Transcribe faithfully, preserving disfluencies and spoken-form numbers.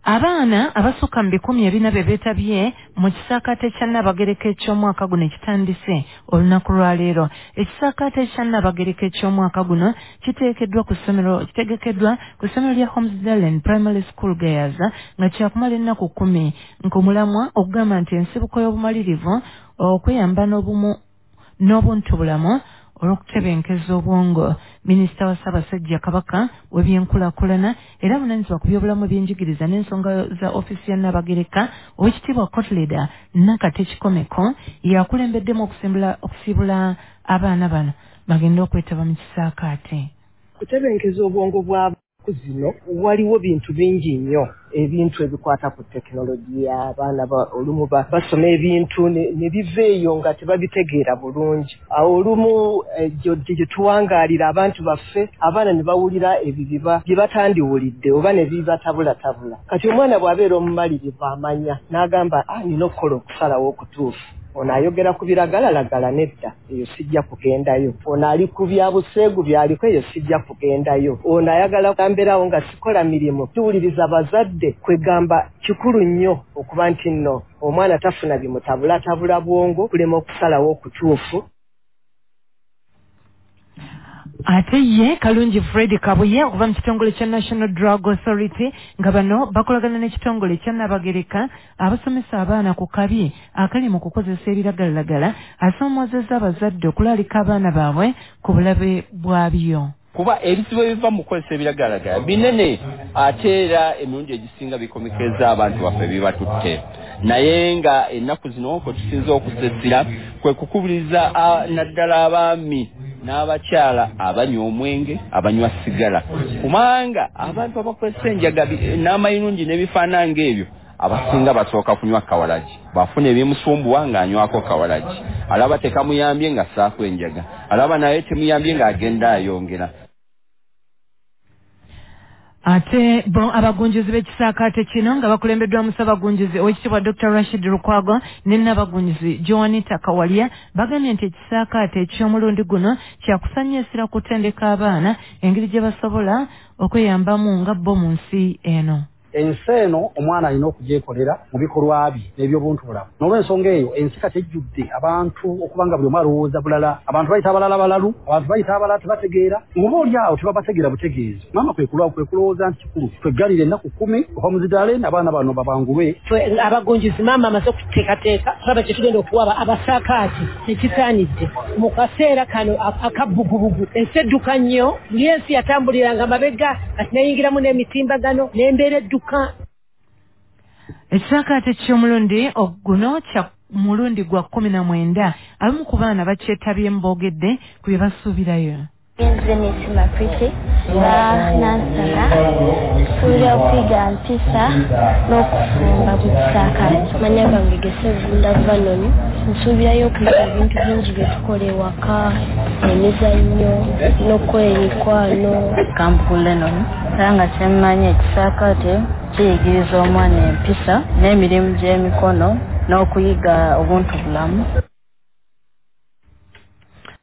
Abaana abasukka mu bikumi ebina be beetabye mu kisaakaate kya Nnabagereka eky'omwaka guno ekitandise olunaku lwa leero. Ekisaakaate kya Nnabagereka eky'omwaka guno kiteekeddwa ku ssomero kitegekeddwa ku ssomero lya Holmesdale Primary School Girls nga kyakumala ennaku kkumi nk'omulamwa okugamba nti ensibuko y'obumalirivu okweyamba n'obumu n'obuntubulamu olw'okutebenkeza obwongo. Minisita wa Ssaabasajja Kabaka w'ebyenkulaakulana era avunaanyizibwa ku byobulamu by'enjigiriza n'ensonga za ofiisi ya Nnabagereka Oweekitiibwa Cotleda Nakate Kikomeko yakulembeddemu okusimbula okusiibula abaana bano bagende okwetaba mu kisaakaate. Kutebenkeza obwongo bwabo kuzino waliwo bintu bingi nnyo ebintu ebikwata ku tekinologiya abaana olumu basoma ebintu ne biveeyo nga tebabitegeera bulungi. Awo olumu gye tuwangaalira abantu baffe abaana ne bawulira ebibiba bye batandiwulidde oba ne bibatabulatabula. Kati omwana bw'abeera omumalirivu amanya n'agamba ah nina okukola okusalawo okutuufu. Ono ayogera ku biragalalagala nedda eyo sijja kugendayo. Ono ali ku bya buseegu byaliko eyo sijja kugendayo. Ono ayagala kugambirawo nga sikola mirimu. Tuwuliriza bazadde kwegamba kikulu nnyo okuba nti nno omwana tafuna bimutabulatabula bwongo kulema okusalawo okutuufu. Ate ye Kalungi Fred Kabuye okuva mu kitongole kya National Drug Authority nga bano bakolagana n'ekitongole kya Nnabagereka abasomesa abaana ku kabi akali mu kukozesa ebiragalalagala asoomozezza abazadde okulaalika abaana baabwe ku bulabe bwabyo. Kuba ebizibu ebiva mu kukozesa ebiragalalagala binene ate era emirundi egisinga bikomekeza abantu baffe bibatutte. Naye nga ennaku zino kwe tusinza okusesera kwe kukubiriza naddala abaami n'abakyala abanywa omwenge abanywa sigala kubanga abantu abakozesa enjaga n'amayinungi n'ebifaanana ng'ebyo abasinga basooka kunywa kawalagi bafuna ebyemusumbuwa ng'anywako kawalagi alaba tekamuyambye nga saako enjaga alaba naye temuyambye ng'agenda ayongera. Ate bon abagunjuzi b'ekisaakaate kino nga bakulembeddwa musabagunjuzi Oweekitiibwa Doctor Rashid Lukwago ne Nnabagunjuzi Joanita Kawalya bagambye nti ekisaakaate eky'omulundi guno kyakusannyisira kutendeka abaana engeri gye basobola okweyambamu nga bo mu nsi eno. Ensi eno omwana alina okugyekolera mu bikolwa bye n'ebyobuntubulamu. N'olw'ensonga eyo ensi kati ejjudde abantu okubanga buli omu alowooza bulala. Abantu bayita abalala balalu, abantu bayita abalala tebategeera. Ng'oba oli awo tebabategeera butegeezi. Maama kwe kulowooza nti kikulu tweggalire ennaku kkumi Holmesdale abaana bano babangulwe. Abagunjuzi maama amaze okuteekateeka tulaba kye tugenda okuwaba abasaakaati ekisaanidde mu kaseera kano akabbugubugu. Ensi edduka nnyo buli ensi yatambuliranga mabega kati nayingiramu n'emitimbagano n'embeera edduka. Ekisaakaate ky'omulundi oguno kya mulundi gwa kumi na mwenda abamu ku baana bakyetabyemu boogedde ku bye basuubirayo. Nze nisima Priti nga nansana tusuubira okuyiga mpisa n'okufumba ku kisaakaate. Manya gange Gesevunda Vanoni nsuubirayo okuyiga ebintu bingi bye tukola ewaka emizannyo n'okukola emikwano. Kampulenoni era nga kyemmanya ekisaakaate kiyigiriza omwana empisa n'emirimu gy'emikono n'okuyiga obuntubulamu